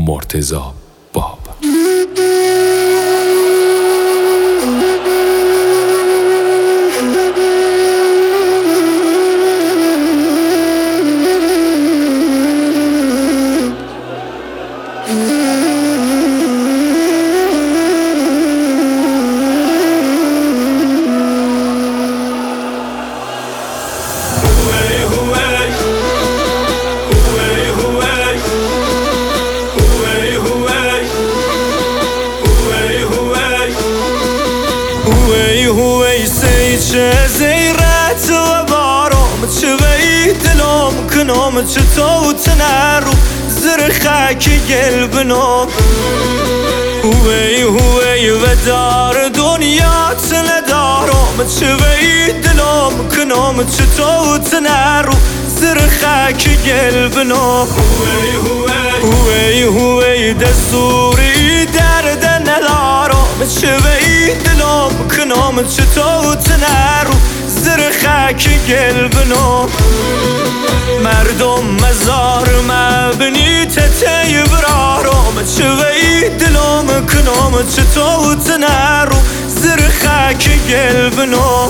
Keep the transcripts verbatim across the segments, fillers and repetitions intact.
مرتضی باب. هوی هوی سی چه زیرت و بارم چه وی دلم کنم چه تو تنرو زر خاک قلبنا هوی هوی و دار دنیا تندارم چه وی دلم کنم چه تو تنرو زر خاک قلبنا هوی هوی هوی دستوری درد ندارم چه وی دلم کنم چه تو تنرو زر خاک قلبنا مردم مزار مبنی تتی برارم چه وی دلم کنم چه تو تنرو زر خاک قلبنا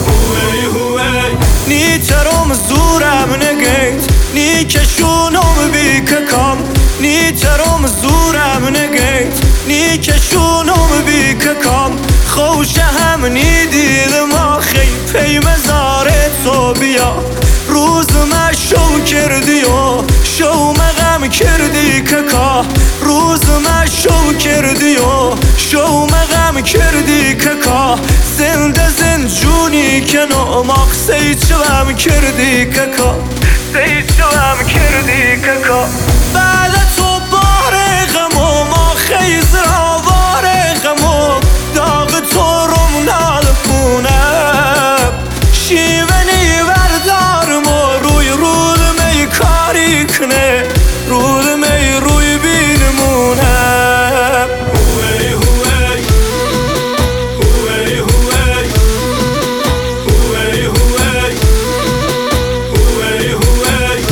نیترم زورم نگیت نی کشونم بی ککم نیترم زورم نگیت نی کشونم بی ککم خوش هم نی دیدم آخی پی مزار تو بیا روز ما شو کردی و شو مغم کردی ککا روز ما شو کردی و شو مغم کردی ککا زنده زند جونی کنو مقصی چوام کردی ککا سی چوام کردی ککا بعد تو بار غمو ما خیز را بار غمو داغ تو روم نال کنم شیونی بردارم و روی رود می کاری کنه رود می روی بینمونم هوی هوی هوی هوی هوی هوی هوی هوی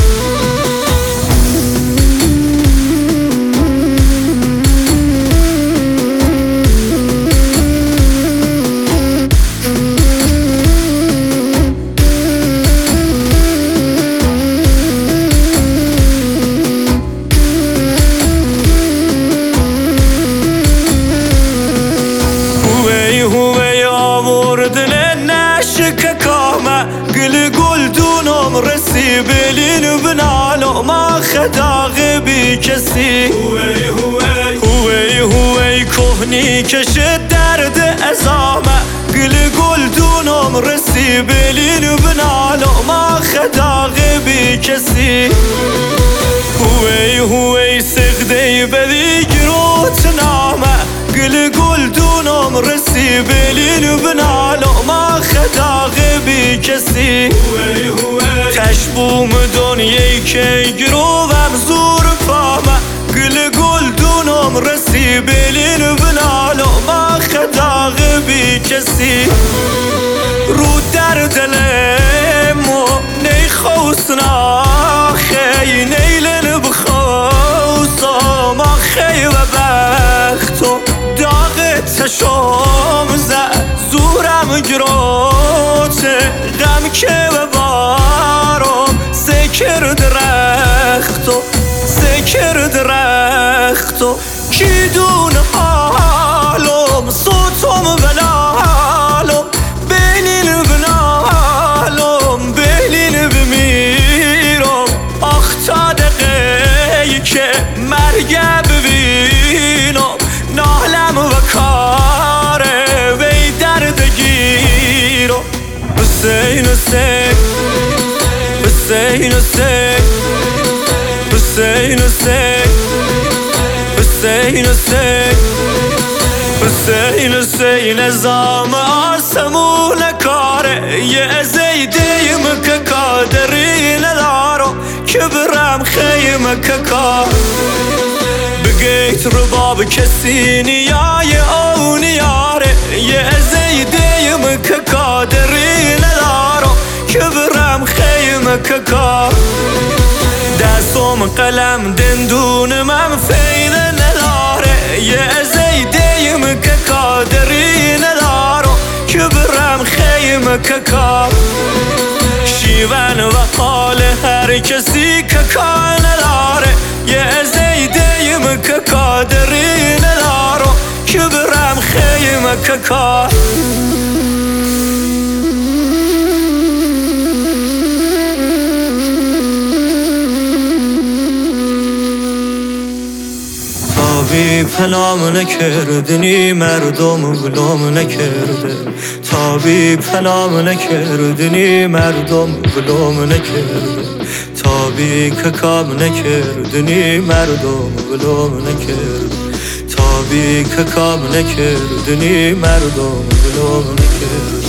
گل گل دونم رسی بلین بنالو ما خداغ بی کسی هوی هوی هوی هوی کهنی کشد درد ازامه گل گل دونم رسی بلین بنالو ما خداغ بی کسی هوی هوی سخدی بدی گروت نامه گل گل دونم رسی بلین بنالو ما خداغ بی کسی تشبوم دنیای که گروهم زور پامه گل گل دونم رسی بلین بنالو ما خداغ بی کسی رو در دلمو نی خوصنا خی نیلن بخوصا ما خی و بختو داغ تشام زد زورم گروته غم که و بارم سکر درختو سکر درختو کی دون حالم صوتم بلالم بینین بنالم بینین بمیرم آخ تا دقیقی که مرگ ببینم نالم و کاره وی دردگیرم حسین حسین حسین حسین حسین حسین حسین حسین حسین حسین ازام آسمون کاره یه زیدیم که قادری ندارم که برم خیمه که کار بگیت رباب کسی نیای او نیاره یه زیدیم که قادری ندارم که برم خیمه که کار دستم قلم دندون من فیده ندارم ای کسی که کار نداره، یه زیدیم که کادری نداره، که برم خیمه که کار تابی پنام نکردنی مردم گلام نکرده، تابی پنام نکردنی مردم گلام نکرده، تابی که کام نکردنی مردم گلام نکرده، تابی که کام نکردنی مردم گلام نکرده.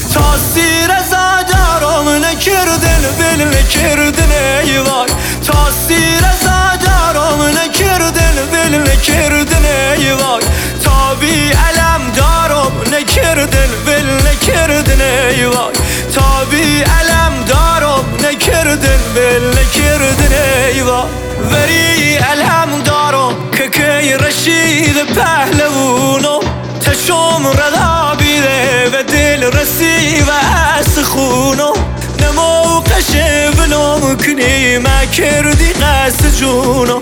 تاثیر زادارم نکردن بل نکردن ای وای، تاثیر زادارم نکردن بل نکردن ای وای، تابی علم دارم نکردن بل نکردن ای وای، تابی علم دارم نکردن بل نکردن ای وای. وری علم دارم که کی رشید پهلوونو، تشم رضا بیده و دل رسی و از خونو، نموقش بلوم کنی ما کردی قصد جونو،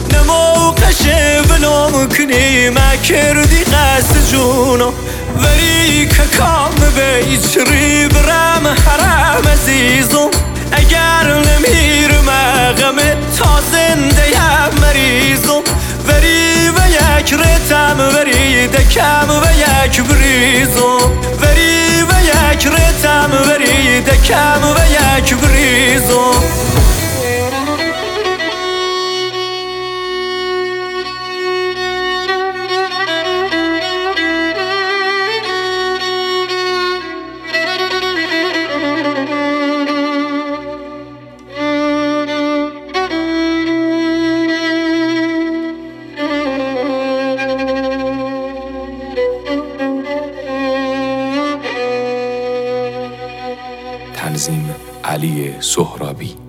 نموقش بلوم کنی ما کردی قصد جونو. وری که کام بیچری برم حرم عزیزم، اگر نمیرم غم تا زنده یم مریضم، وری و یک رتم وری دکم و یک بریزم، وری و یک رتم وری دکم و یک بریزم. تنظیم علی سهرابی.